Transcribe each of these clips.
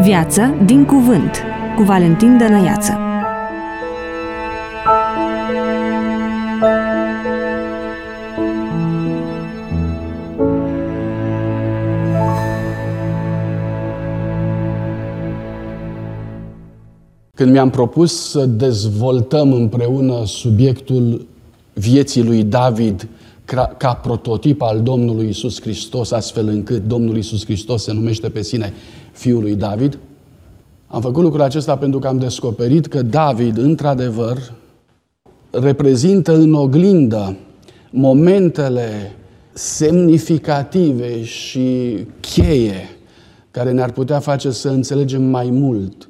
Viață din cuvânt, cu Valentin Dănăiață. Când mi-am propus să dezvoltăm împreună subiectul vieții lui David ca prototip al Domnului Iisus Hristos, astfel încât Domnul Iisus Hristos se numește pe sine Fiul lui David, am făcut lucrul acesta pentru că am descoperit că David, într-adevăr, reprezintă în oglindă momentele semnificative și cheie care ne-ar putea face să înțelegem mai mult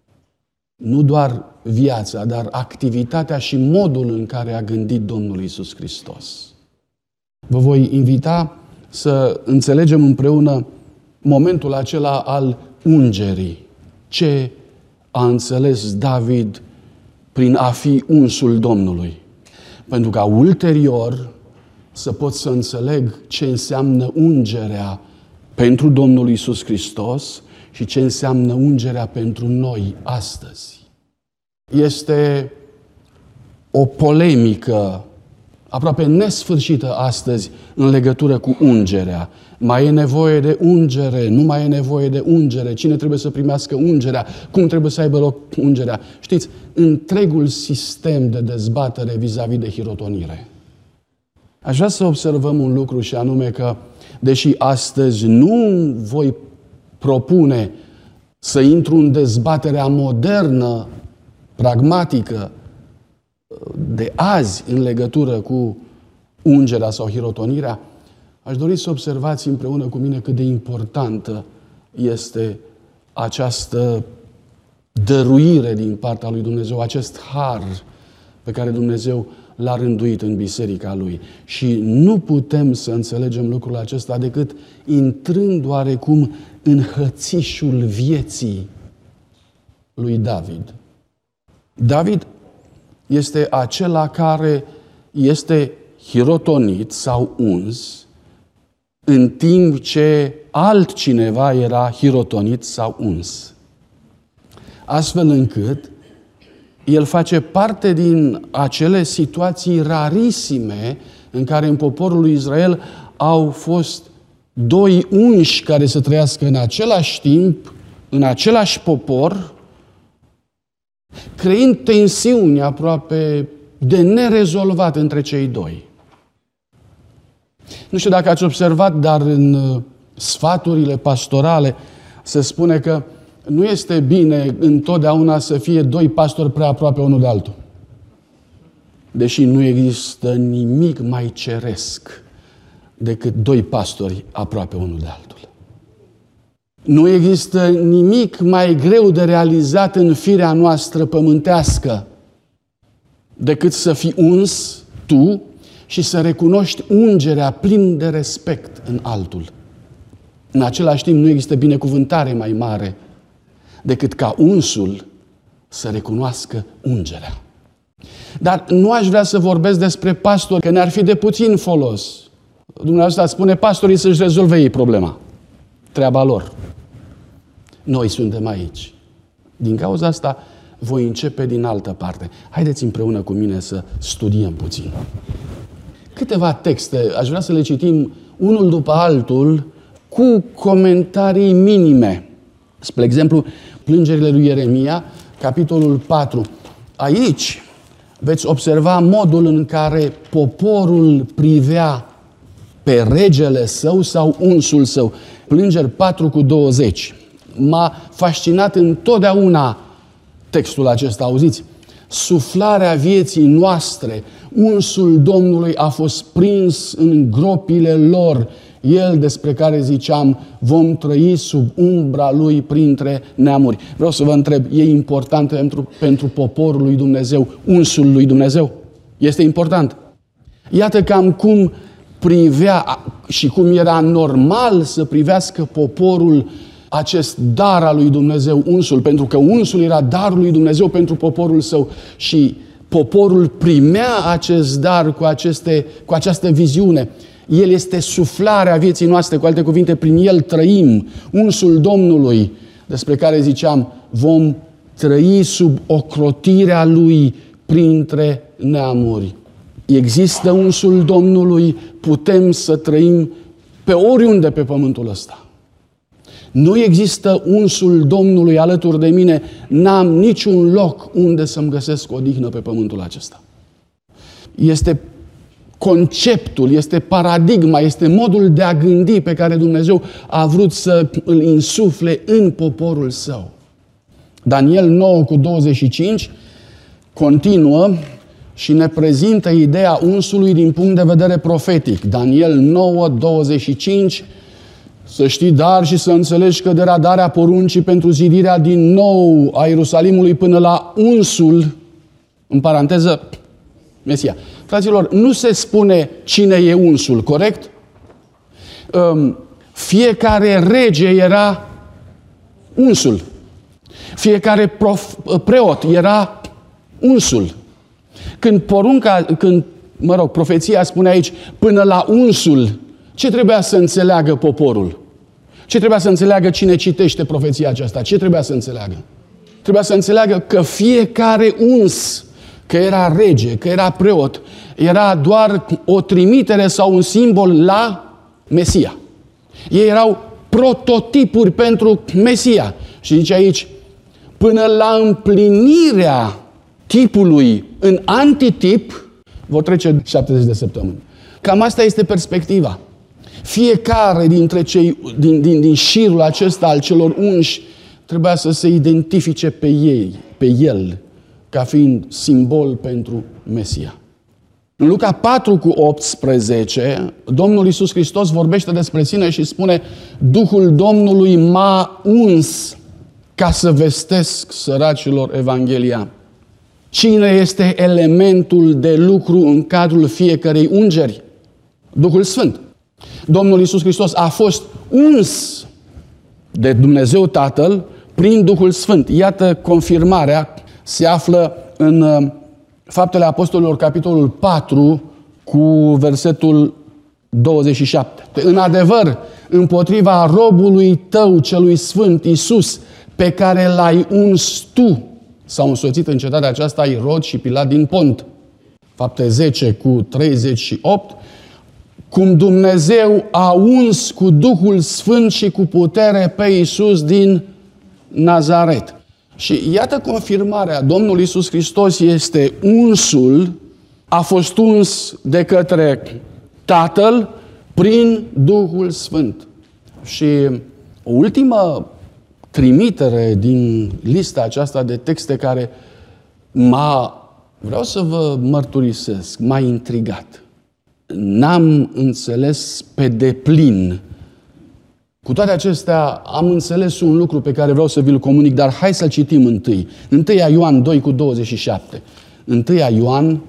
nu doar viața, dar activitatea și modul în care a gândit Domnul Iisus Hristos. Vă voi invita să înțelegem împreună momentul acela al ungerii. Ce a înțeles David prin a fi unsul Domnului? Pentru ca ulterior să pot să înțeleg ce înseamnă ungerea pentru Domnul Iisus Hristos și ce înseamnă ungerea pentru noi astăzi. Este o polemică aproape nesfârșită astăzi în legătură cu ungerea. Mai e nevoie de ungere, nu mai e nevoie de ungere, cine trebuie să primească ungerea, cum trebuie să aibă loc ungerea. Știți, întregul sistem de dezbatere vis-a-vis de hirotonire. Aș vrea să observăm un lucru și anume că, deși astăzi nu voi propune să intru în dezbaterea modernă, pragmatică, de azi în legătură cu ungerea sau hirotonirea, aș dori să observați împreună cu mine cât de importantă este această dăruire din partea lui Dumnezeu, acest har pe care Dumnezeu l-a rânduit în biserica Lui. Și nu putem să înțelegem lucrul acesta decât intrând oarecum în hățișul vieții lui David. David este acela care este hirotonit sau uns, în timp ce altcineva era hirotonit sau uns. Astfel încât el face parte din acele situații rarisime în care în poporul lui Israel au fost doi unși care să trăiască în același timp, în același popor, creând tensiuni aproape de nerezolvat între cei doi. Nu știu dacă ați observat, dar în sfaturile pastorale se spune că nu este bine întotdeauna să fie doi pastori prea aproape unul de altul. Deși nu există nimic mai ceresc decât doi pastori aproape unul de altul. Nu există nimic mai greu de realizat în firea noastră pământească decât să fii uns tu și să recunoști ungerea plin de respect în altul. În același timp, nu există binecuvântare mai mare decât ca unsul să recunoască ungerea. Dar nu aș vrea să vorbesc despre pastori, că ne-ar fi de puțin folos. Dumneavoastră spune pastorii să-și rezolve ei problema. Treaba lor. Noi suntem aici. Din cauza asta voi începe din altă parte. Haideți împreună cu mine să studiem puțin. Câteva texte, aș vrea să le citim unul după altul cu comentarii minime. Spre exemplu, plângerile lui Ieremia, capitolul 4. Aici veți observa modul în care poporul privea pe regele său sau unsul său. Plângeri 4:20. M-a fascinat întotdeauna textul acesta, auziți? Suflarea vieții noastre, unsul Domnului a fost prins în gropile lor. El despre care ziceam, vom trăi sub umbra Lui printre neamuri. Vreau să vă întreb, e important pentru poporul lui Dumnezeu, unsul lui Dumnezeu? Este important. Iată cam cum privea și cum era normal să privească poporul acest dar al lui Dumnezeu, unsul, pentru că unsul era darul lui Dumnezeu pentru poporul său și poporul primea acest dar cu această viziune. El este suflarea vieții noastre, cu alte cuvinte, prin El trăim. Unsul Domnului despre care ziceam, vom trăi sub ocrotirea Lui printre neamuri. Există unsul Domnului, putem să trăim pe oriunde pe pământul ăsta. Nu există unsul Domnului alături de mine, n-am niciun loc unde să-mi găsesc odihnă pe pământul acesta. Este conceptul, este paradigma, este modul de a gândi pe care Dumnezeu a vrut să îl insufle în poporul Său. Daniel 9:25 continuă și ne prezintă ideea unsului din punct de vedere profetic. Daniel 9:25, să știi dar și să înțelegi că de la darea poruncii pentru zidirea din nou a Ierusalimului până la unsul, în paranteză, Mesia. Fraților, nu se spune cine e unsul, corect? Fiecare rege era unsul. Fiecare preot era unsul. Când profeția spune aici, până la unsul, ce trebuia să înțeleagă poporul? Ce trebuia să înțeleagă cine citește profeția aceasta? Ce trebuia să înțeleagă? Trebuia să înțeleagă că fiecare uns, că era rege, că era preot, era doar o trimitere sau un simbol la Mesia. Ei erau prototipuri pentru Mesia. Și zice aici, până la împlinirea tipului în antitip, vor trece 70 de săptămâni. Cam asta este perspectiva. Fiecare dintre cei din șirul acesta al celor unși trebuia să se identifice pe el, ca fiind simbol pentru Mesia. În Luca 4:18, Domnul Iisus Hristos vorbește despre sine și spune, Duhul Domnului m-a uns ca să vestesc săracilor Evanghelia. Cine este elementul de lucru în cadrul fiecărei ungeri? Duhul Sfânt. Domnul Iisus Hristos a fost uns de Dumnezeu Tatăl prin Duhul Sfânt. Iată confirmarea, se află în Faptele Apostolilor, capitolul 4, cu versetul 27. În adevăr, împotriva robului tău celui sfânt, Iisus, pe care l-ai uns tu, s-au însoțit în cetatea aceasta Irod și Pilat din Pont. Fapte 10:38. Cum Dumnezeu a uns cu Duhul Sfânt și cu putere pe Iisus din Nazaret. Și iată confirmarea. Domnul Iisus Hristos este unsul, a fost uns de către Tatăl prin Duhul Sfânt. Și o ultimă trimitere din lista aceasta de texte care vreau să vă mărturisesc, m-a intrigat. N-am înțeles pe deplin. Cu toate acestea, am înțeles un lucru pe care vreau să vi-l comunic, dar hai să citim întâi. 1 Ioan 2:27. 1 Ioan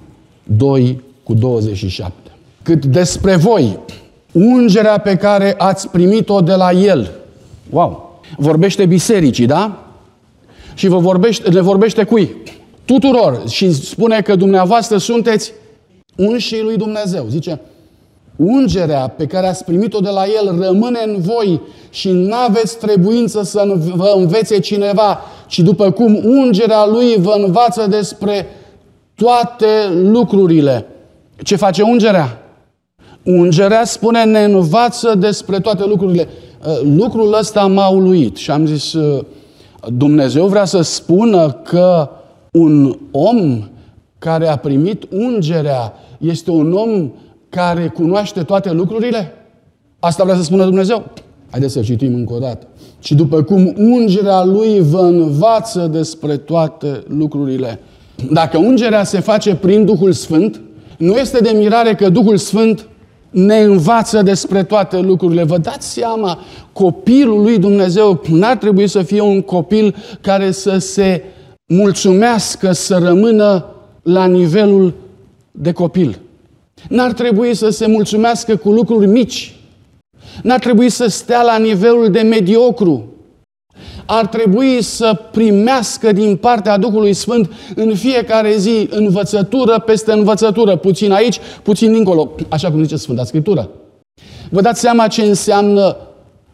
2:27. Cât despre voi, ungerea pe care ați primit-o de la El. Wow! Vorbește bisericii, da? Și le vorbește cui? Tuturor. Și spune că dumneavoastră sunteți unșii lui Dumnezeu. Zice, ungerea pe care ați primit-o de la El rămâne în voi și n-aveți trebuință să vă învețe cineva, ci după cum ungerea Lui vă învață despre toate lucrurile. Ce face ungerea? Ungerea, spune, ne învață despre toate lucrurile. Lucrul ăsta m-a uluit și am zis, Dumnezeu vrea să spună că un om care a primit ungerea este un om care cunoaște toate lucrurile? Asta vrea să spună Dumnezeu? Haideți să citim încă o dată. Și după cum ungerea Lui vă învață despre toate lucrurile. Dacă ungerea se face prin Duhul Sfânt, nu este de mirare că Duhul Sfânt ne învață despre toate lucrurile. Vă dați seama, copilul lui Dumnezeu n-ar trebui să fie un copil care să se mulțumească, să rămână la nivelul de copil. N-ar trebui să se mulțumească cu lucruri mici. N-ar trebui să stea la nivelul de mediocru. Ar trebui să primească din partea Duhului Sfânt în fiecare zi învățătură peste învățătură. Puțin aici, puțin dincolo. Așa cum zice Sfânta Scriptură. Vă dați seama ce înseamnă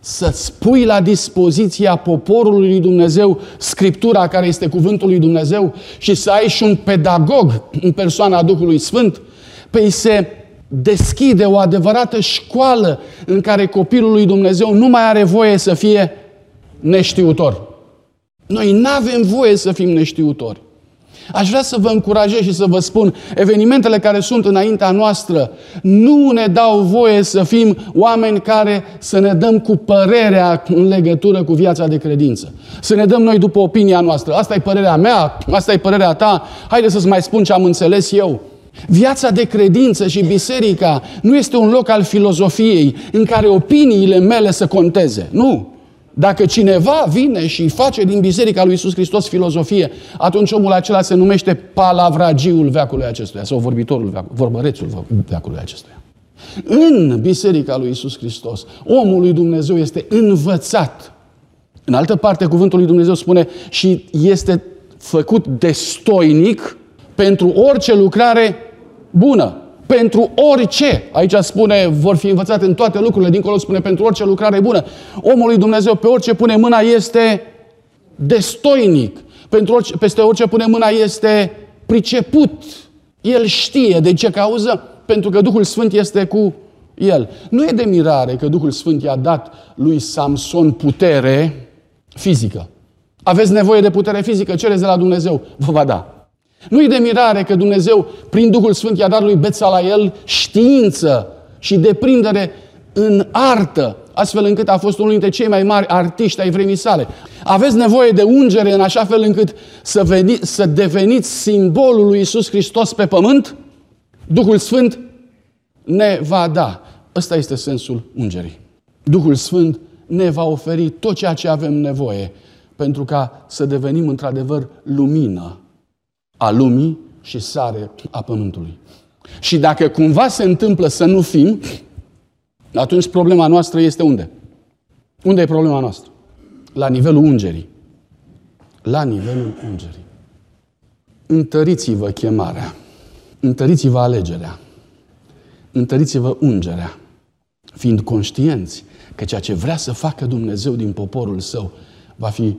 să-ți pui la dispoziția poporului lui Dumnezeu Scriptura, care este cuvântul lui Dumnezeu, și să ai și un pedagog în persoana Duhului Sfânt, păi se deschide o adevărată școală în care copilul lui Dumnezeu nu mai are voie să fie neștiutor. Noi nu avem voie să fim neștiutori. Aș vrea să vă încurajez și să vă spun, evenimentele care sunt înaintea noastră nu ne dau voie să fim oameni care să ne dăm cu părerea în legătură cu viața de credință. Să ne dăm noi după opinia noastră. Asta e părerea mea, asta e părerea ta, haide să-ți mai spun ce am înțeles eu. Viața de credință și biserica nu este un loc al filozofiei în care opiniile mele să conteze. Nu! Dacă cineva vine și face din Biserica lui Iisus Hristos filozofie, atunci omul acela se numește palavragiul veacului acestuia sau vorbărețul veacului acestuia. În Biserica lui Iisus Hristos, omul lui Dumnezeu este învățat. În altă parte, cuvântul lui Dumnezeu spune și este făcut destoinic pentru orice lucrare bună. Pentru orice. Aici spune, vor fi învățate în toate lucrurile. Dincolo spune, pentru orice lucrare bună. Omul lui Dumnezeu, pe orice pune mâna, este destoinic. Peste orice pune mâna, este priceput. El știe. De ce cauză? Pentru că Duhul Sfânt este cu el. Nu e de mirare că Duhul Sfânt i-a dat lui Samson putere fizică. Aveți nevoie de putere fizică? Cereți de la Dumnezeu. Vă va da. Nu e de mirare că Dumnezeu, prin Duhul Sfânt, i-a dat lui Bețalaiel știință și deprindere în artă, astfel încât a fost unul dintre cei mai mari artiști ai vremii sale. Aveți nevoie de ungere în așa fel încât să deveniți simbolul lui Iisus Hristos pe pământ? Duhul Sfânt ne va da. Ăsta este sensul ungerii. Duhul Sfânt ne va oferi tot ceea ce avem nevoie pentru ca să devenim într-adevăr lumină a lumii și sare a pământului. Și dacă cumva se întâmplă să nu fim, atunci problema noastră este unde? Unde e problema noastră? La nivelul ungerii. La nivelul ungerii. Întăriți-vă chemarea. Întăriți-vă alegerea. Întăriți-vă ungerea. Fiind conștienți că ceea ce vrea să facă Dumnezeu din poporul său va fi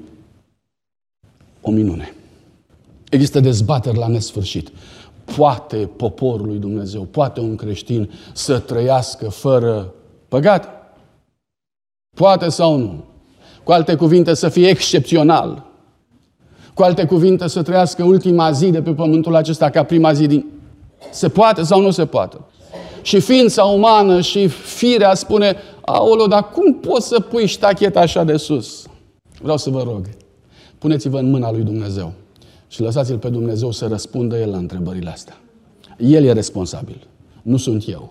o minune. Există dezbateri la nesfârșit. Poate poporul lui Dumnezeu, poate un creștin să trăiască fără păcat? Poate sau nu? Cu alte cuvinte, să fie excepțional. Cu alte cuvinte, să trăiască ultima zi de pe pământul acesta ca prima zi din... Se poate sau nu se poate? Și ființa umană și firea spune, aoleo, dar cum poți să pui ștacheta așa de sus? Vreau să vă rog, puneți-vă în mâna lui Dumnezeu și lăsați-L pe Dumnezeu să răspundă El la întrebările astea. El e responsabil, nu sunt eu.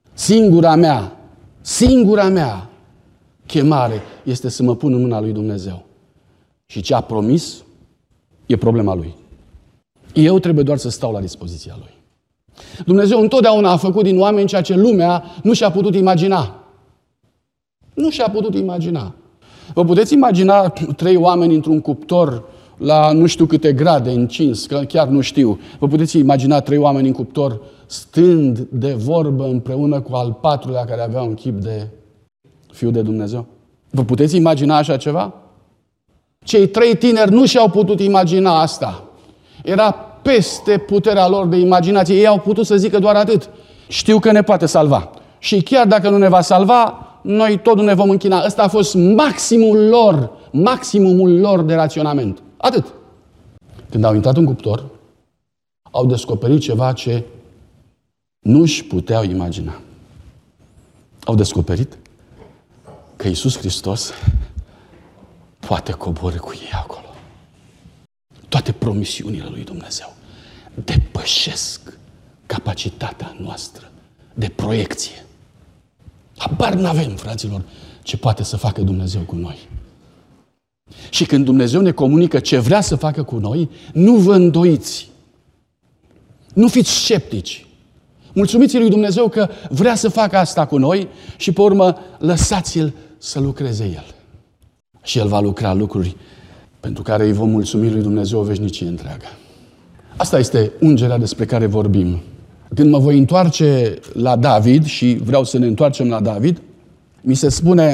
Singura mea chemare este să mă pun în mâna lui Dumnezeu. Și ce a promis e problema Lui. Eu trebuie doar să stau la dispoziția Lui. Dumnezeu întotdeauna a făcut din oameni ceea ce lumea nu și-a putut imagina. Nu și-a putut imagina. Vă puteți imagina 3 oameni într-un cuptor la nu știu câte grade încins, că chiar nu știu. Vă puteți imagina 3 oameni în cuptor stând de vorbă împreună cu al 4-lea care avea un chip de Fiul de Dumnezeu? Vă puteți imagina așa ceva? Cei 3 tineri nu și-au putut imagina asta. Era peste puterea lor de imaginație. Ei au putut să zică doar atât. Știu că ne poate salva. Și chiar dacă nu ne va salva, noi tot nu ne vom închina. Ăsta a fost maximumul lor de raționament. Atât. Când au intrat în cuptor, au descoperit ceva ce nu-și puteau imagina. Au descoperit că Iisus Hristos poate coborî cu ei acolo. Toate promisiunile lui Dumnezeu depășesc capacitatea noastră de proiecție. Habar n-avem, fraților, ce poate să facă Dumnezeu cu noi. Și când Dumnezeu ne comunică ce vrea să facă cu noi, nu vă îndoiți. Nu fiți sceptici. Mulțumiți lui Dumnezeu că vrea să facă asta cu noi și pe urmă lăsați-L să lucreze El. Și El va lucra lucruri pentru care îi vom mulțumi lui Dumnezeu o veșnicie întreagă. Asta este ungerea despre care vorbim. Când mă voi întoarce la David, și vreau să ne întoarcem la David, mi se spune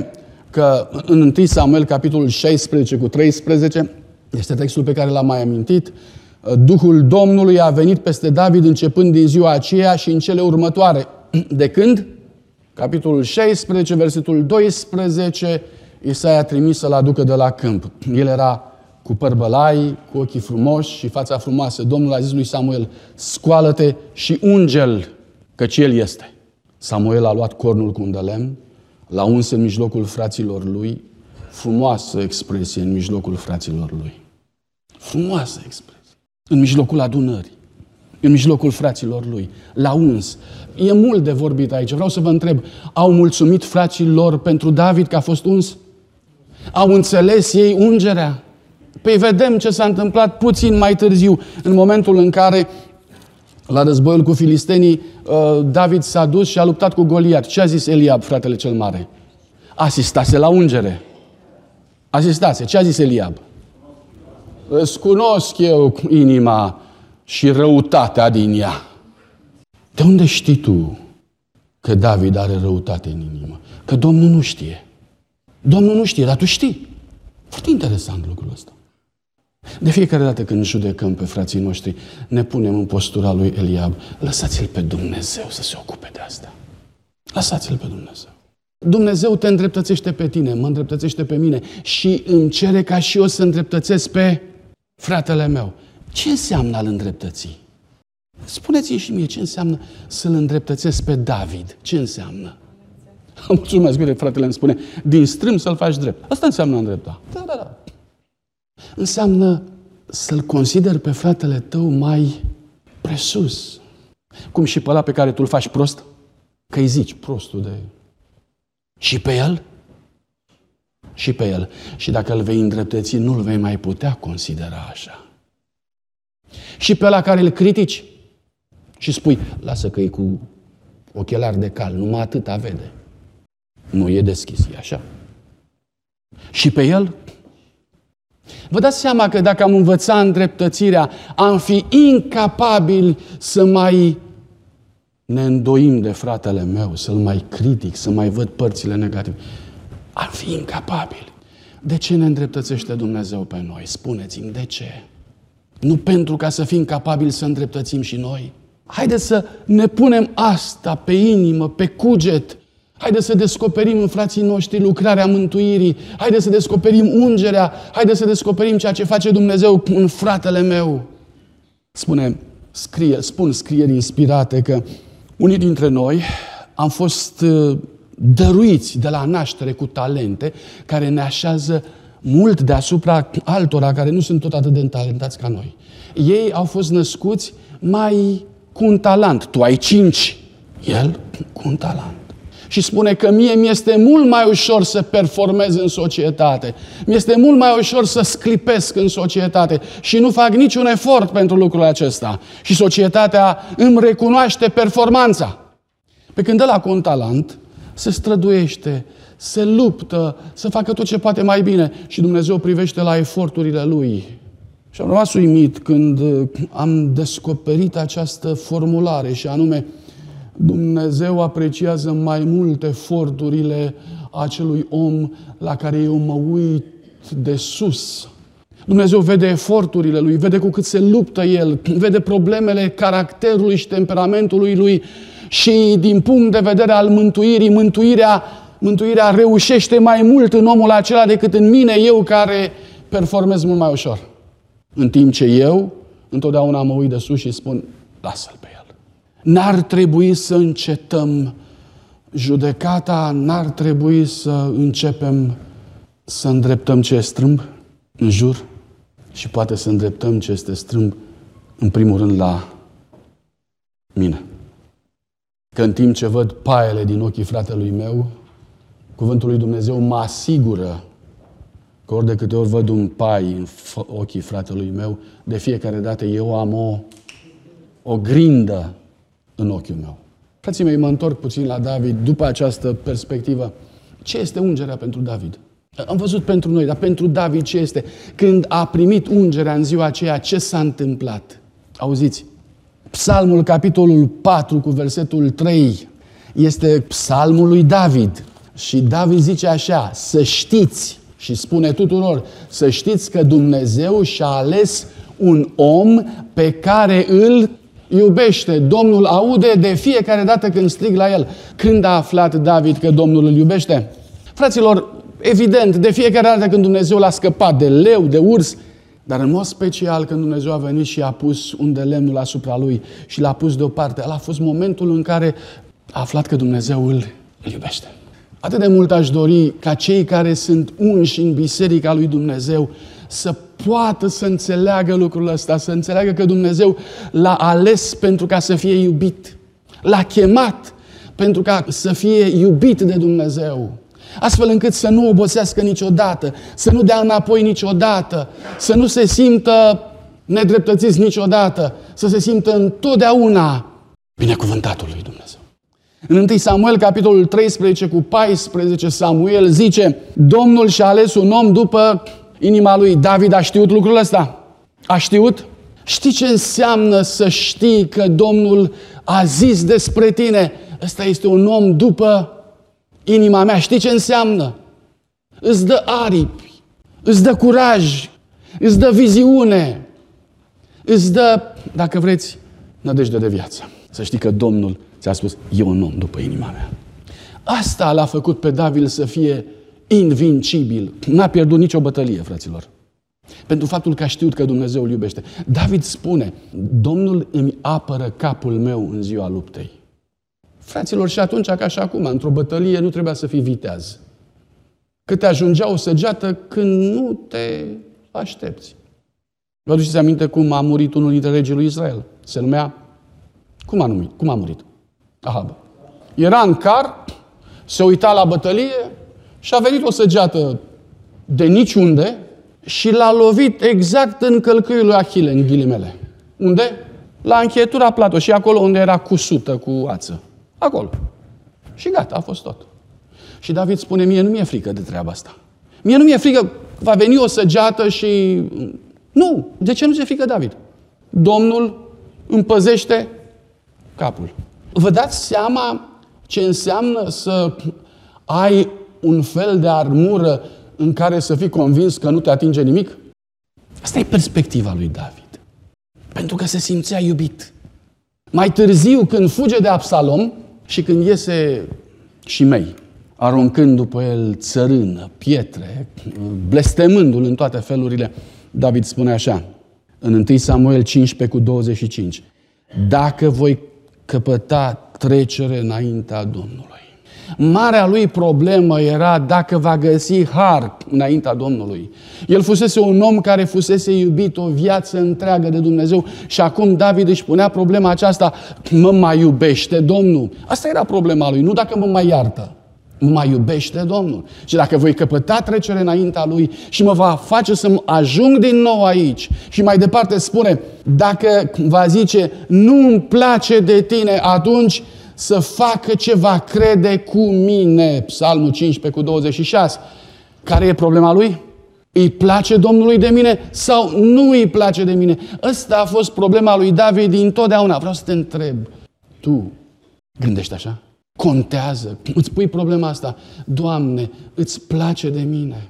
că în 1 Samuel, capitolul 16 cu 13, este textul pe care l-am mai amintit, Duhul Domnului a venit peste David începând din ziua aceea și în cele următoare. De când? Capitolul 16, versetul 12, Isaia a trimis să-l aducă de la câmp. El era cu păr bălai, cu ochii frumoși și fața frumoasă. Domnul a zis lui Samuel, scoală-te și unge-l, căci el este. Samuel a luat cornul cu un de lemn, l-a uns în mijlocul fraților lui, frumoasă expresie în mijlocul fraților lui. Frumoasă expresie. În mijlocul adunării, în mijlocul fraților lui. L-a uns. E mult de vorbit aici. Vreau să vă întreb, au mulțumit frații lor pentru David că a fost uns? Au înțeles ei ungerea? Păi vedem ce s-a întâmplat puțin mai târziu, în momentul în care, la războiul cu filistenii, David s-a dus și a luptat cu Goliat. Ce a zis Eliab, fratele cel mare? Asistase la ungere. Asistase. Ce a zis Eliab? Îți cunosc eu inima și răutatea din ea. De unde știi tu că David are răutate în inimă? Că Domnul nu știe. Domnul nu știe, dar tu știi. Foarte interesant lucrul ăsta. De fiecare dată când judecăm pe frații noștri, ne punem în postura lui Eliab. Lăsați-l pe Dumnezeu să se ocupe de asta. Lăsați-l pe Dumnezeu. Dumnezeu te îndreptățește pe tine, mă îndreptățește pe mine și îmi cere ca și eu să îndreptățesc pe fratele meu. Ce înseamnă a-l îndreptăți? Spuneți-mi și mie ce înseamnă să-l îndreptățesc pe David. Ce înseamnă? Mulțumesc, bine, fratele îmi spune, din strâm să-l faci drept. Asta înseamnă a îndrepta. Da. Înseamnă să-l consideri pe fratele tău mai presus. Cum și pe ăla pe care tu îl faci prost? Că îi zici prostul de... Și pe el? Și pe el. Și dacă îl vei îndreptăți, nu-l vei mai putea considera așa. Și pe ăla care îl critici și spui, lasă că e cu ochelari de cal, numai atâta vede. Nu e deschis, e așa. Și pe el? Vă dați seama că dacă am învățat îndreptățirea, am fi incapabili să mai ne îndoim de fratele meu, să-l mai critic, să mai văd părțile negative. Am fi incapabili. De ce ne îndreptățește Dumnezeu pe noi? Spuneți-mi, de ce? Nu pentru ca să fim capabili să îndreptățim și noi? Haideți să ne punem asta pe inimă, pe cuget. Haideți să descoperim în frații noștri lucrarea mântuirii. Haideți să descoperim ungerea. Haideți să descoperim ceea ce face Dumnezeu în fratele meu. Spun scrieri inspirate că unii dintre noi am fost dăruiți de la naștere cu talente care ne așează mult deasupra altora care nu sunt tot atât de talentați ca noi. Ei au fost născuți mai cu un talent. Tu ai 5, el cu un talent. Și spune că mie mi-este mult mai ușor să performez în societate. Mi-este mult mai ușor să sclipesc în societate și nu fac niciun efort pentru lucrul acesta. Și societatea îmi recunoaște performanța. Pe când ăla cu un talent se străduiește, se luptă, să facă tot ce poate mai bine și Dumnezeu privește la eforturile lui. Și am rămas uimit când am descoperit această formulare și anume Dumnezeu apreciază mai mult eforturile acelui om la care eu mă uit de sus. Dumnezeu vede eforturile lui, vede cu cât se luptă el, vede problemele caracterului și temperamentului lui și din punct de vedere al mântuirii, mântuirea reușește mai mult în omul acela decât în mine, eu care performez mult mai ușor. În timp ce eu întotdeauna mă uit de sus și spun, lasă-l pe el. N-ar trebui să încetăm judecata, n-ar trebui să începem să îndreptăm ce e strâmb în jur și poate să îndreptăm ce este strâmb în primul rând la mine. Că în timp ce văd paiele din ochii fratelui meu, cuvântul lui Dumnezeu mă asigură că ori de câte ori văd un pai în ochii fratelui meu, de fiecare dată eu am o grindă în ochiul meu. Frații mei, mă întorc puțin la David după această perspectivă. Ce este ungerea pentru David? Am văzut pentru noi, dar pentru David ce este? Când a primit ungerea în ziua aceea, ce s-a întâmplat? Auziți? Psalmul, capitolul 4, cu versetul 3, este psalmul lui David. Și David zice așa, să știți, și spune tuturor, să știți că Dumnezeu și-a ales un om pe care îl iubește. Domnul aude de fiecare dată când strig la el. Când a aflat David că Domnul îl iubește? Fraților, evident, de fiecare dată când Dumnezeu l-a scăpat de leu, de urs, dar în mod special când Dumnezeu a venit și a pus un de lemnul asupra lui și l-a pus deoparte, ăla a fost momentul în care a aflat că Dumnezeu îl iubește. Atât de mult aș dori ca cei care sunt unși în Biserica lui Dumnezeu să poată să înțeleagă lucrul ăsta, să înțeleagă că Dumnezeu l-a ales pentru ca să fie iubit. L-a chemat pentru ca să fie iubit de Dumnezeu. Astfel încât să nu obosească niciodată, să nu dea înapoi niciodată, să nu se simtă nedreptățiți niciodată, să se simtă întotdeauna binecuvântatul lui Dumnezeu. În 1 Samuel, capitolul 13 cu 14, Samuel zice, Domnul și-a ales un om după inima lui. David a știut lucrul ăsta? A știut? Știi ce înseamnă să știi că Domnul a zis despre tine? Ăsta este un om după inima mea. Știi ce înseamnă? Îți dă aripi, îți dă curaj, îți dă viziune, îți dă, dacă vreți, nădejde de viață. Să știi că Domnul ți-a spus, e un om după inima mea. Asta l-a făcut pe David să fie invincibil. N-a pierdut nicio bătălie, fraților. Pentru faptul că a știut că Dumnezeu îl iubește. David spune, Domnul îmi apără capul meu în ziua luptei. Fraților, și atunci, ca și acum, într-o bătălie nu trebuia să fii viteaz. Că te ajungea o săgeată când nu te aștepți. Vă aduceți aminte cum a murit unul dintre regii lui Israel? Se numea... Cum a murit? Ahab. Era în car, se uita la bătălie și a venit o săgeată de niciunde și l-a lovit exact în călcâiul lui Achille, în ghilimele. Unde? La încheietura platului și acolo unde era cusută cu ață. Acolo. Și gata, a fost tot. Și David spune, mie nu mi-e frică de treaba asta. Mie nu mi-e frică, va veni o săgeată și... Nu! De ce nu ți-e frică, David? Domnul îmi păzește capul. Vă dați seama ce înseamnă să ai un fel de armură în care să fii convins că nu te atinge nimic? Asta e perspectiva lui David. Pentru că se simțea iubit. Mai târziu, când fuge de Absalom și când iese Shimei, aruncând după el țărână, pietre, blestemându-l în toate felurile, David spune așa, în 1 Samuel 15 cu 25, dacă voi căpăta trecere înaintea Domnului. Marea lui problemă era dacă va găsi har înaintea Domnului. El fusese un om care fusese iubit o viață întreagă de Dumnezeu și acum David își punea problema aceasta, mă mai iubește Domnul? Asta era problema lui, nu dacă mă mai iartă. Mă mai iubește Domnul. Și dacă voi căpăta trecere înaintea Lui și mă va face să ajung din nou aici. Și mai departe spune, dacă va zice, nu îmi place de tine, atunci să facă ce va crede cu mine. Psalmul 15 cu 26. Care e problema lui? Îi place Domnului de mine sau nu îi place de mine? Ăsta a fost problema lui David dintotdeauna. Vreau să te întreb, tu gândești așa? Contează. Îți pui problema asta. Doamne, îți place de mine.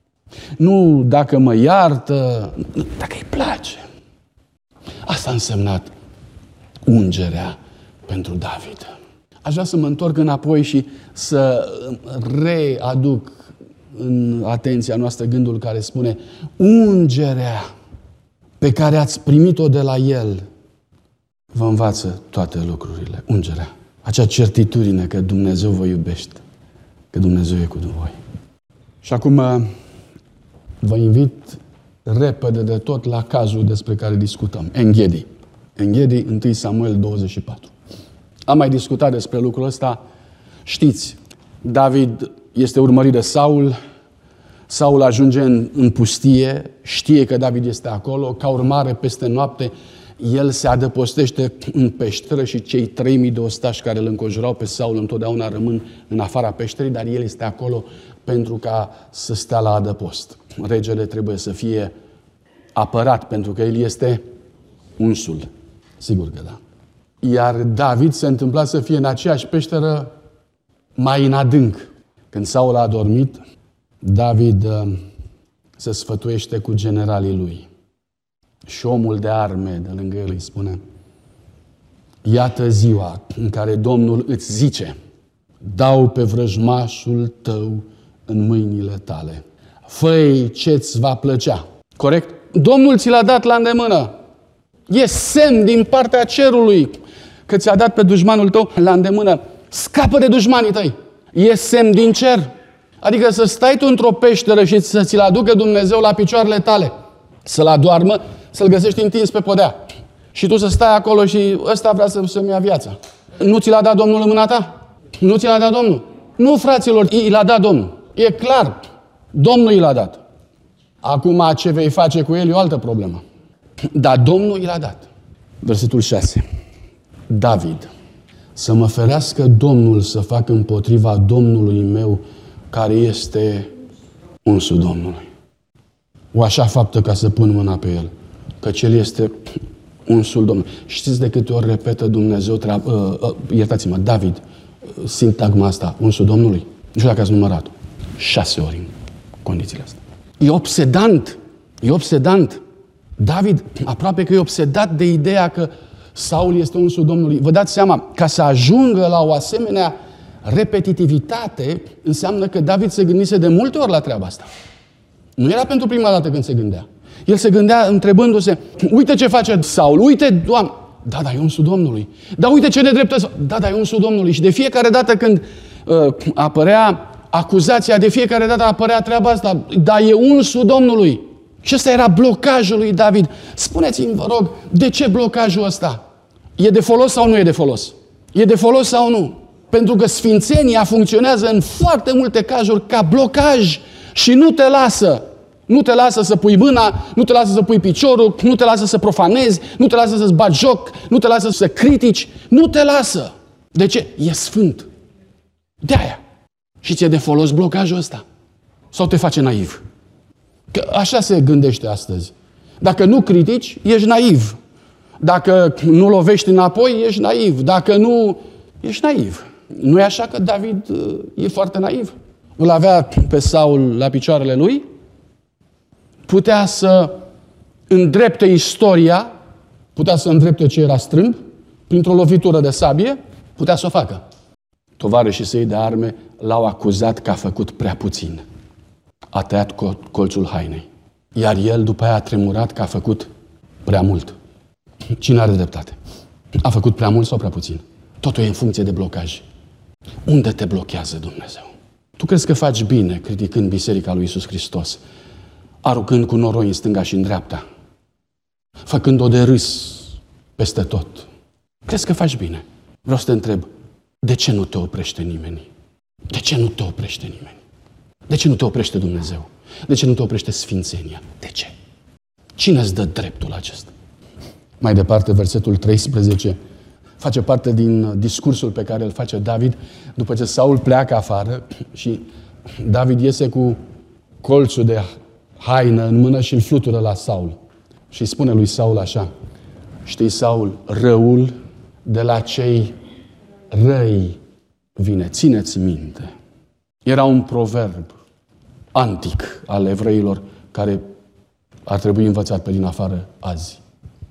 Nu dacă mă iartă, dacă îi place. Asta a însemnat ungerea pentru David. Aș vrea să mă întorc înapoi și să readuc în atenția noastră gândul care spune ungerea pe care ați primit-o de la El vă învață toate lucrurile. Ungerea. Acea certitudine că Dumnezeu vă iubește, că Dumnezeu e cu voi. Și acum vă invit repede de tot la cazul despre care discutăm. Enghedi. Enghedi, 1 Samuel 24. Am mai discutat despre lucrul ăsta. Știți, David este urmărit de Saul. Saul ajunge în pustie, știe că David este acolo. Ca urmare, peste noapte, el se adăpostește în peșteră și cei 3000 de ostași care îl înconjurau pe Saul întotdeauna rămân în afara peșterii, dar el este acolo pentru ca să stea la adăpost. Regele trebuie să fie apărat pentru că el este unsul. Sigur că da. Iar David se întâmpla să fie în aceeași peșteră mai în adânc. Când Saul a adormit, David se sfătuiește cu generalii lui. Și omul de arme de lângă el îi spune: iată ziua în care Domnul îți zice: dau pe vrăjmașul tău în mâinile tale. Fă-i ce-ți va plăcea. Corect? Domnul ți l-a dat la îndemână. E semn din partea cerului că ți-a dat pe dușmanul tău la îndemână. Scapă de dușmanii tăi. E semn din cer. Adică să stai tu într-o peșteră și să ți-l aducă Dumnezeu la picioarele tale. Să-l adoarmă, să-l găsești întins pe podea. Și tu să stai acolo și ăsta vrea să-mi ia viața. Nu ți l-a dat Domnul în mâna ta? Nu ți l-a dat Domnul? Nu, fraților, i l-a dat Domnul. E clar. Domnul i l-a dat. Acum ce vei face cu el e o altă problemă. Dar Domnul i l-a dat. Versetul 6. David: să mă ferească Domnul să fac împotriva Domnului meu, care este unsul Domnului. O așa faptă ca să pun mâna pe el, căci el este unsul Domnului. Știți de câte ori repetă Dumnezeu, iertați-mă, David, sintagma asta, unsul Domnului? Nu știu dacă ați numărat. 6 ori în condițiile astea. E obsedant. E obsedant. David aproape că e obsedat de ideea că Saul este unsul Domnului. Vă dați seama, ca să ajungă la o asemenea repetitivitate, înseamnă că David se gândise de multe ori la treaba asta. Nu era pentru prima dată când se gândea. El se gândea întrebându-se: uite ce face Saul, uite, Doamne, da, e unsul Domnului. Dar uite ce nedreptăți, da, e unsul Domnului. Și de fiecare dată când apărea acuzația, de fiecare dată apărea treaba asta: da, e unsul Domnului. Și ăsta era blocajul lui David. Spuneți-mi, vă rog, de ce blocajul ăsta? E de folos sau nu e de folos? E de folos sau nu? Pentru că sfințenia funcționează în foarte multe cazuri ca blocaj și nu te lasă. Nu te lasă să pui mâna, nu te lasă să pui piciorul, nu te lasă să profanezi, nu te lasă să-ți bagi joc, nu te lasă să critici, nu te lasă. De ce? E sfânt. De-aia. Și ți-e de folos blocajul ăsta? Sau te face naiv? Că așa se gândește astăzi. Dacă nu critici, ești naiv. Dacă nu lovești înapoi, ești naiv. Dacă nu, ești naiv. Nu e așa că David e foarte naiv? Îl avea pe Saul la picioarele lui, putea să îndrepte istoria, putea să îndrepte ce era strâmb, printr-o lovitură de sabie, putea să o facă. Tovarășii săi de arme l-au acuzat că a făcut prea puțin. A tăiat colțul hainei. Iar el după aia a tremurat că a făcut prea mult. Cine are dreptate? A făcut prea mult sau prea puțin? Totul e în funcție de blocaj. Unde te blochează Dumnezeu? Tu crezi că faci bine criticând Biserica lui Iisus Hristos, aruncând cu noroi în stânga și în dreapta, făcând-o de râs peste tot? Crezi că faci bine? Vreau să te întreb, de ce nu te oprește nimeni? De ce nu te oprește nimeni? De ce nu te oprește Dumnezeu? De ce nu te oprește sfințenia? De ce? Cine îți dă dreptul acesta? Mai departe, versetul 13 face parte din discursul pe care îl face David după ce Saul pleacă afară și David iese cu colțul de haină în mână și îl flutură la Saul. Și îi spune lui Saul așa: știi, Saul, răul de la cei răi vine. Țineți minte. Era un proverb antic al evreilor care ar trebui învățat pe din afară azi.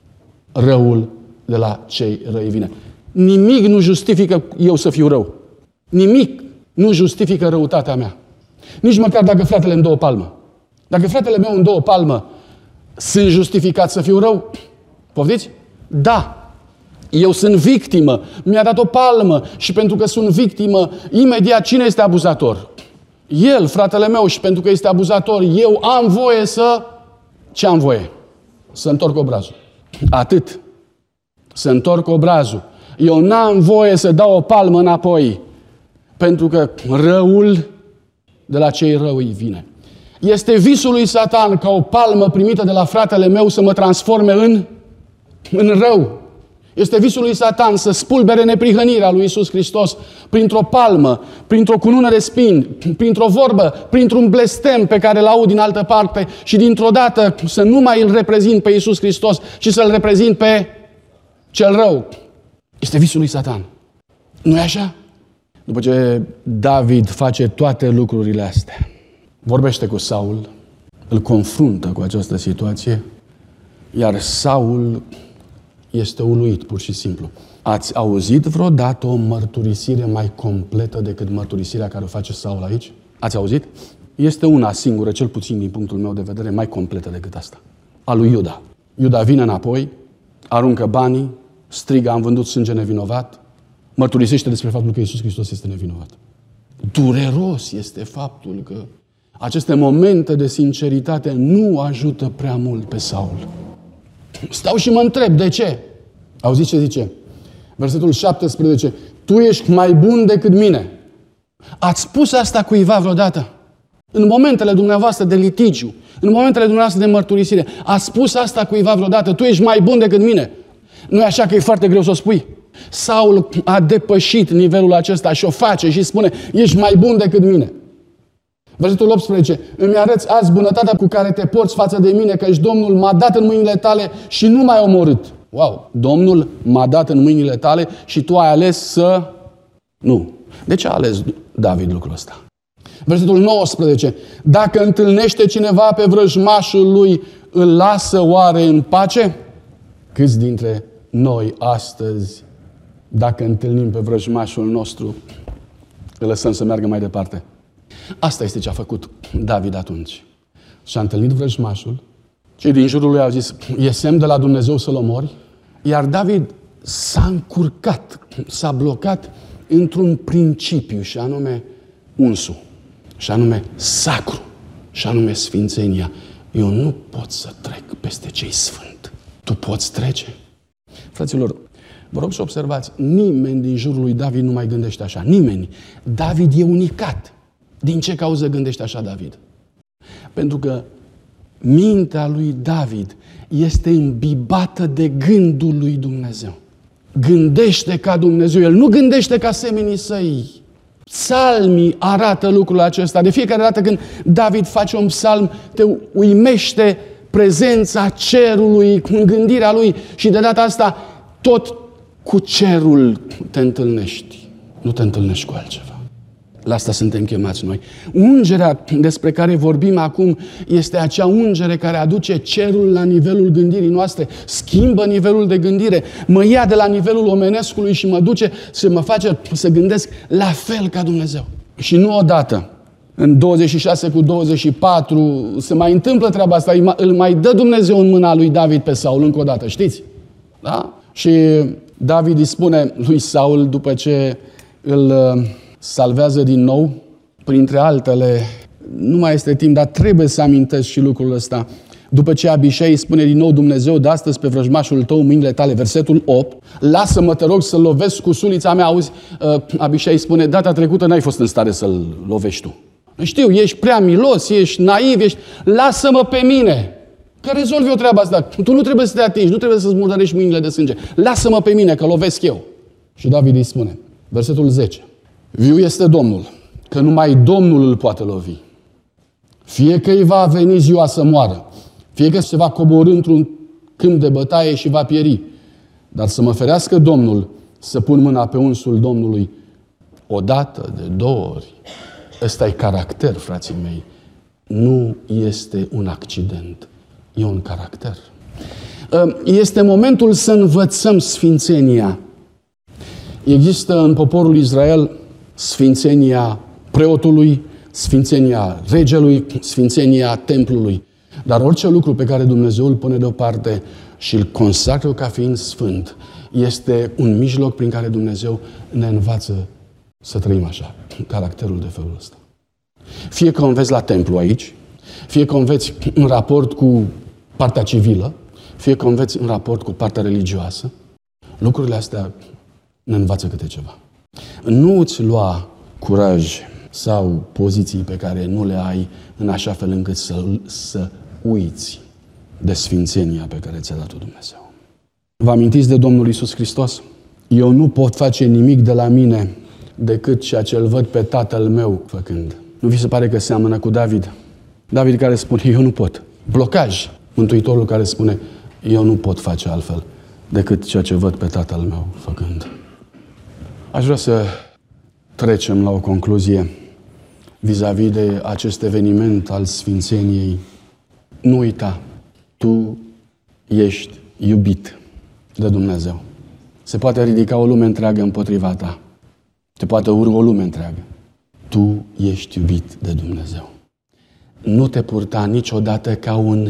Răul de la cei răi vine. Nimic nu justifică eu să fiu rău. Nimic nu justifică răutatea mea. Nici măcar dacă fratele îmi dă o palmă. Dacă fratele meu îmi dă o palmă, sunt justificat să fiu rău? Poftiți? Da. Eu sunt victimă. Mi-a dat o palmă și pentru că sunt victimă, imediat cine este abuzator? El, fratele meu, și pentru că este abuzator, eu am voie să... Ce am voie? Să întorc obrazul. Atât. Să întorc obrazul. Eu n-am voie să dau o palmă înapoi. Pentru că răul de la cei răi vine. Este visul lui Satan ca o palmă primită de la fratele meu să mă transforme în rău. Este visul lui Satan să spulbere neprihănirea lui Iisus Hristos printr-o palmă, printr-o cunună de spini, printr-o vorbă, printr-un blestem pe care îl aud din altă parte și dintr-o dată să nu mai îl reprezint pe Iisus Hristos, ci să-l reprezint pe cel rău. Este visul lui Satan. Nu e așa? După ce David face toate lucrurile astea, vorbește cu Saul, îl confruntă cu această situație, iar Saul este uluit, pur și simplu. Ați auzit vreodată o mărturisire mai completă decât mărturisirea care o face Saul aici? Ați auzit? Este una singură, cel puțin din punctul meu de vedere, mai completă decât asta. A lui Iuda. Iuda vine înapoi, aruncă banii, strigă, am vândut sânge nevinovat, mărturisește despre faptul că Iisus Hristos este nevinovat. Dureros este faptul că aceste momente de sinceritate nu ajută prea mult pe Saul. Stau și mă întreb, de ce? Auziți ce zice? Versetul 17. Tu ești mai bun decât mine. Ați spus asta cuiva vreodată? În momentele dumneavoastră de litigiu, în momentele dumneavoastră de mărturisire, ați spus asta cuiva vreodată? Tu ești mai bun decât mine. Nu e așa că e foarte greu să o spui? Saul a depășit nivelul acesta și o face și spune, ești mai bun decât mine. Versetul 18. Îmi arăți azi bunătatea cu care te porți față de mine, căci Domnul m-a dat în mâinile tale și nu m-ai omorât. Wow! Domnul m-a dat în mâinile tale și tu ai ales să... Nu. De ce a ales David lucrul ăsta? Versetul 19. Dacă întâlnește cineva pe vrăjmașul lui, îl lasă oare în pace? Câți dintre noi astăzi, dacă întâlnim pe vrăjmașul nostru, îl lăsăm să meargă mai departe? Asta este ce a făcut David atunci. Și-a întâlnit vrăjmașul. Cei din jurul lui au zis, e semn de la Dumnezeu să-l omori? Iar David s-a încurcat, s-a blocat într-un principiu, și anume unsul, și anume sacru, și anume sfințenia. Eu nu pot să trec peste ce-i sfânt. Tu poți trece? Fraților, vă rog să observați, nimeni din jurul lui David nu mai gândește așa. Nimeni. David e unicat. Din ce cauză gândește așa David? Pentru că mintea lui David este îmbibată de gândul lui Dumnezeu. Gândește ca Dumnezeu. El nu gândește ca semenii săi. Psalmii arată lucrul acesta. De fiecare dată când David face un psalm, te uimește prezența cerului în gândirea lui și de data asta tot cu cerul te întâlnești. Nu te întâlnești cu altceva. La asta suntem chemați noi. Ungerea despre care vorbim acum este acea ungere care aduce cerul la nivelul gândirii noastre, schimbă nivelul de gândire, mă ia de la nivelul omenescului și mă duce să mă face să gândesc la fel ca Dumnezeu. Și nu odată. În 26:24 se mai întâmplă treaba asta, îl mai dă Dumnezeu în mâna lui David pe Saul încă o dată, știți? Da? Și David îi spune lui Saul, după ce îl salvează din nou, printre altele, nu mai este timp, dar trebuie să amintesc și lucrul ăsta. După ce Abișai îi spune din nou, Dumnezeu dă astăzi pe vrăjmașul tău mâinile tale, versetul 8, lasă-mă, te rog, să-l lovesc cu sulița mea. Auzi, Abișai îi spune, data trecută n-ai fost în stare să-l lovești tu. Știu, ești prea milos, ești naiv, lasă-mă pe mine, că rezolv eu treaba asta. Tu nu trebuie să te atingi, nu trebuie să-ți murdărești mâinile de sânge. Lasă-mă pe mine, că lovesc eu. Și David îi spune, versetul 10, viu este Domnul, că numai Domnul îl poate lovi. Fie că îi va veni ziua să moară, fie că se va coborî într-un câmp de bătaie și va pieri, dar să mă ferească Domnul să pun mâna pe unsul Domnului odată, de două ori. Ăsta e caracter, frații mei. Nu este un accident. E un caracter. Este momentul să învățăm sfințenia. Există în poporul Israel sfințenia preotului, sfințenia regelui, sfințenia templului. Dar orice lucru pe care Dumnezeu îl pune deoparte și îl consacră ca fiind sfânt, este un mijloc prin care Dumnezeu ne învață să trăim așa, caracterul de felul ăsta. Fie că o înveți la templu aici, fie că o înveți în raport cu partea civilă, fie că o înveți în raport cu partea religioasă, lucrurile astea ne învață câte ceva. Nu îți lua curaj sau poziții pe care nu le ai în așa fel încât să uiți de sfințenia pe care ți-a dat-o Dumnezeu. Vă amintiți de Domnul Iisus Hristos? Eu nu pot face nimic de la mine decât ceea ce îl văd pe Tatăl meu făcând. Nu vi se pare că seamănă cu David? David care spune, eu nu pot. Blocaj. Mântuitorul care spune, eu nu pot face altfel decât ceea ce văd pe Tatăl meu făcând. Aș vrea să trecem la o concluzie vis-a-vis de acest eveniment al Sfințeniei. Nu uita, tu ești iubit de Dumnezeu. Se poate ridica o lume întreagă împotriva ta. Te poate urca o lume întreagă. Tu ești iubit de Dumnezeu. Nu te purta niciodată ca un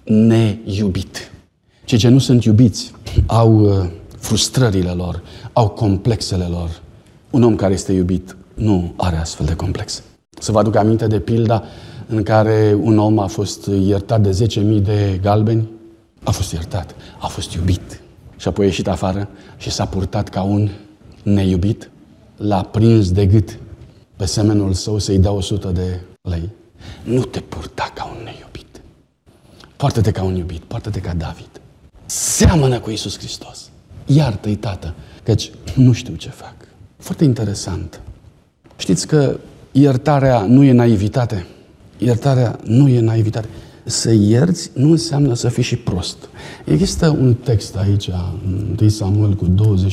neiubit. Cei ce nu sunt iubiți au frustrările lor, au complexele lor. Un om care este iubit nu are astfel de complexe. Să vă aduc aminte de pilda în care un om a fost iertat de 10.000 de galbeni? A fost iertat, a fost iubit. Și apoi a ieșit afară și s-a purtat ca un neiubit. L-a prins de gât pe semenul său să-i dea 100 de lei. Nu te purta ca un neiubit. Poartă-te ca un iubit, poartă-te ca David. Seamănă cu Iisus Hristos. Iartă-i, Tată, căci nu știu ce fac. Foarte interesant. Știți că iertarea nu e naivitate. Iertarea nu e naivitate. Să ierți nu înseamnă să fii și prost. Există un text aici, în 1 Samuel cu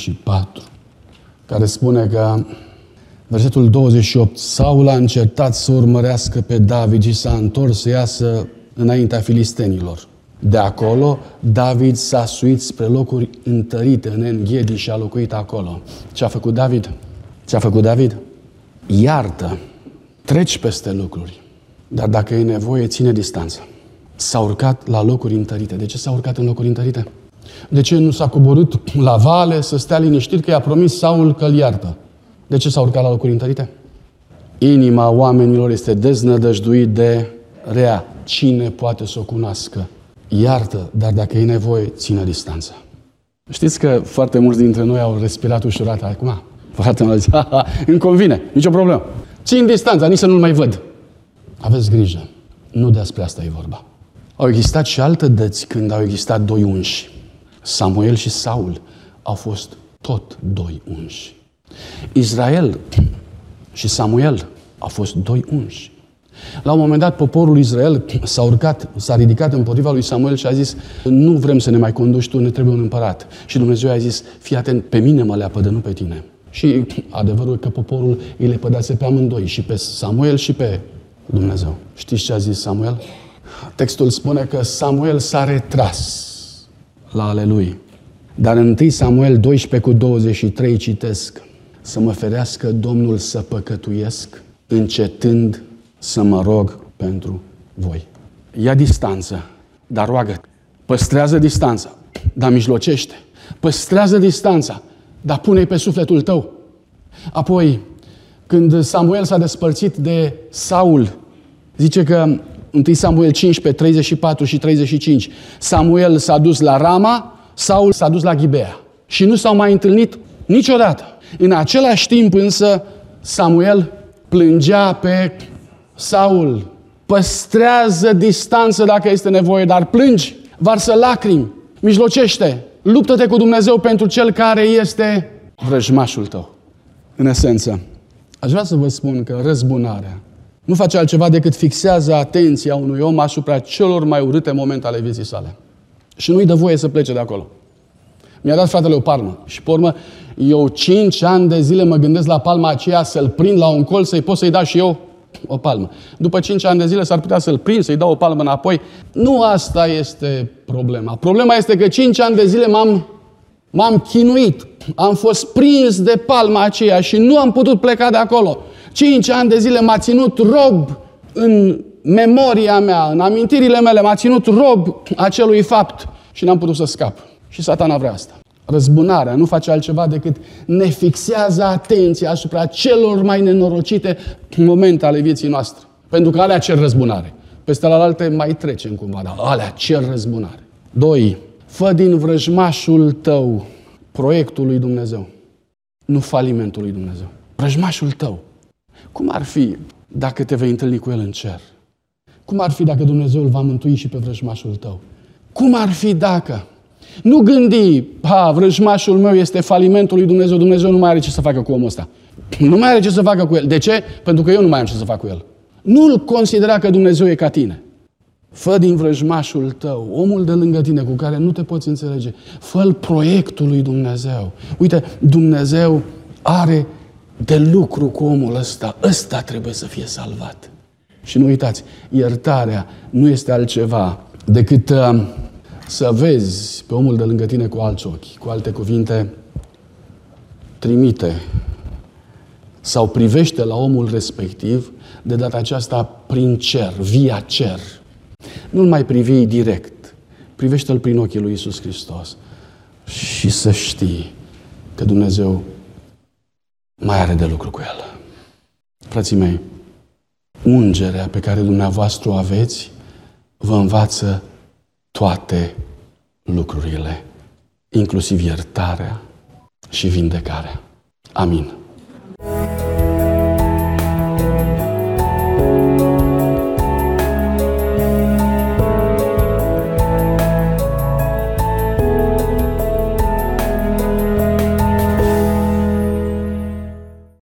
24, care spune că, versetul 28, Saul a încercat să urmărească pe David și s-a întors să iasă înaintea filistenilor. De acolo, David s-a suit spre locuri întărite în En-Ghedi și a locuit acolo. Ce a făcut David? Ce a făcut David? Iartă, treci peste lucruri, dar dacă e nevoie, ține distanță. S-a urcat la locuri întărite. De ce s-a urcat în locuri întărite? De ce nu s-a coborât la vale să stea liniștit că i-a promis Saul că îl iartă? De ce s-a urcat la locuri întărite? Inima oamenilor este deznădăjduit de rea. Cine poate să o cunoască? Iartă, dar dacă e nevoie, ține distanță. Știți că foarte mulți dintre noi au respirat ușurat acum? Foarte mulți au zis, îmi convine, nicio problemă. Țin distanța, nici să nu-l mai văd. Aveți grijă, nu despre asta e vorba. Au existat și alte dăți când au existat doi unși. Samuel și Saul au fost tot doi unși. Israel și Samuel au fost doi unși. La un moment dat, poporul Israel s-a ridicat împotriva lui Samuel și a zis, nu vrem să ne mai conduci tu, ne trebuie un împărat. Și Dumnezeu a zis, fii atent, pe mine mă leapădă, nu pe tine. Și adevărul că poporul îi lepădase pe amândoi, și pe Samuel și pe Dumnezeu. Știți ce a zis Samuel? Textul spune că Samuel s-a retras la ale lui. Dar în 1 Samuel 12 cu 23 citesc, să mă ferească Domnul să păcătuiesc, încetând să mă rog pentru voi. Ia distanță, dar roagă. Păstrează distanța, dar mijlocește. Păstrează distanța, dar pune-i pe sufletul tău. Apoi, când Samuel s-a despărțit de Saul, zice că 1 Samuel 15, 34 și 35, Samuel s-a dus la Rama, Saul s-a dus la Ghibea. Și nu s-au mai întâlnit niciodată. În același timp însă, Samuel plângea pe Saul. Păstrează distanță dacă este nevoie, dar plângi, varsă lacrimi, mijlocește, luptă-te cu Dumnezeu pentru cel care este vrăjmașul tău. În esență, aș vrea să vă spun că răzbunarea nu face altceva decât fixează atenția unui om asupra celor mai urâte momente ale vieții sale. Și nu-i dă voie să plece de acolo. Mi-a dat fratele o palmă și pe urmă eu 5 ani de zile mă gândesc la palma aceea să-l prind la un colț, să-i pot să-i dau și eu o palmă. După 5 ani de zile s-ar putea să-l prind, să-i dau o palmă înapoi. Nu asta este problema. Problema este că 5 ani de zile m-am chinuit. Am fost prins de palma aceea și nu am putut pleca de acolo. 5 ani de zile m-a ținut rob în memoria mea, în amintirile mele, m-a ținut rob acelui fapt și n-am putut să scap. Și Satana vrea asta. Răzbunarea nu face altceva decât ne fixează atenția asupra celor mai nenorocite momente ale vieții noastre. Pentru că alea cer răzbunare. Peste alte mai trecem cumva, dar alea cer răzbunare. 2. Fă din vrăjmașul tău proiectul lui Dumnezeu, nu falimentul lui Dumnezeu. Vrăjmașul tău. Cum ar fi dacă te vei întâlni cu el în cer? Cum ar fi dacă Dumnezeu îl va mântui și pe vrăjmașul tău? Cum ar fi dacă? Nu gândi, vrăjmașul meu este falimentul lui Dumnezeu, Dumnezeu nu mai are ce să facă cu omul ăsta. Nu mai are ce să facă cu el. De ce? Pentru că eu nu mai am ce să fac cu el. Nu-l considera că Dumnezeu e ca tine. Fă din vrăjmașul tău, omul de lângă tine cu care nu te poți înțelege, fă-l proiectul lui Dumnezeu. Uite, Dumnezeu are de lucru cu omul ăsta. Ăsta trebuie să fie salvat. Și nu uitați, iertarea nu este altceva decât să vezi pe omul de lângă tine cu alți ochi. Cu alte cuvinte, trimite sau privește la omul respectiv, de data aceasta prin cer, via cer. Nu-l mai privi direct. Privește-l prin ochii lui Iisus Hristos. Și să știi că Dumnezeu mai are de lucru cu el. Frații mei, ungerea pe care dumneavoastră o aveți vă învață toate lucrurile, inclusiv iertarea și vindecarea. Amin.